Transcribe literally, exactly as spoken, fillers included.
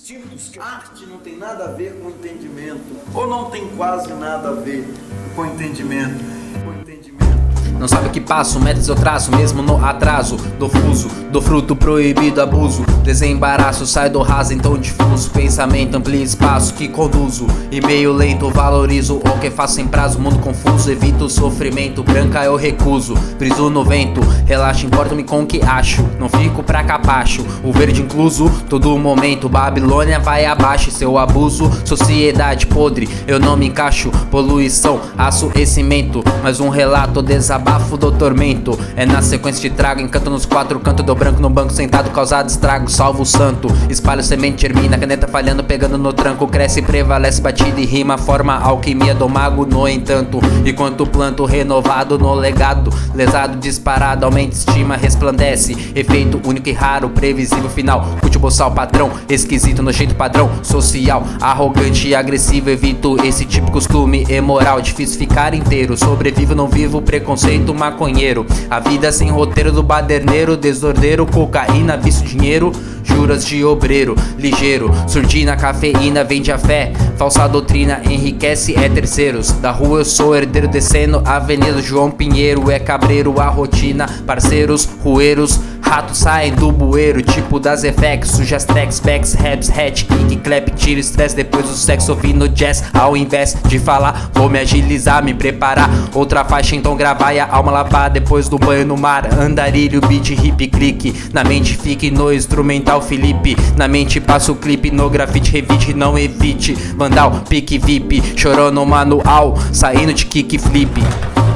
tímidos que arte não tem nada a ver com entendimento, ou não tem quase nada a ver com entendimento, com entendimento. Não sabe o que passo, metas eu traço, mesmo no atraso. Do fuso, do fruto proibido, abuso. Desembaraço, sai do raso, então difuso. Pensamento amplia espaço que conduzo. E meio lento, valorizo o que faço em prazo. Mundo confuso, evito o sofrimento. Branca eu recuso, briso no vento. Relaxa, importo-me com o que acho. Não fico pra capacho, o verde incluso. Todo momento, Babilônia vai abaixo. Seu abuso, sociedade podre, eu não me encaixo. Poluição, aço e cimento. Mais um relato, desabafo do tormento. É na sequência de trago, encanto nos quatro cantos. Do branco no banco sentado, causado estrago. Salvo o santo, espalho semente, germina. Caneta falhando, pegando no tranco. Cresce, prevalece, batida e rima. Forma alquimia do mago, no entanto. Enquanto planto renovado no legado. Lesado, disparado, aumenta estima, resplandece. Efeito único e raro, previsível final. Cultivo boçal padrão, esquisito no jeito padrão. Social, arrogante e agressivo. Evito esse tipo de costume imoral. Difícil ficar inteiro, sobrevivo, não vivo preconceito maconheiro. A vida sem roteiro do baderneiro. Desordeiro, cocaína, vício, dinheiro. Juras de obreiro, ligeiro. Surdina, cafeína, vende a fé. Falsa doutrina, enriquece, é terceiros. Da rua eu sou herdeiro, descendo Avenida João Pinheiro. É cabreiro, a rotina, parceiros, rueiros. Ratos saem do bueiro, tipo das effects. Sujas tracks, backs, raps, hatch, kick, clap, tiro, estresse. Depois do sexo ouvindo jazz. Ao invés de falar, vou me agilizar, me preparar. Outra faixa então gravar e a alma lavar. Depois do banho no mar, andarilho, beat, hip, clique. Na mente fique no instrumental Felipe. Na mente passa o clipe, no grafite, revite, não evite. Vandal, pique, vip, chorou no manual, saindo de kick, flip.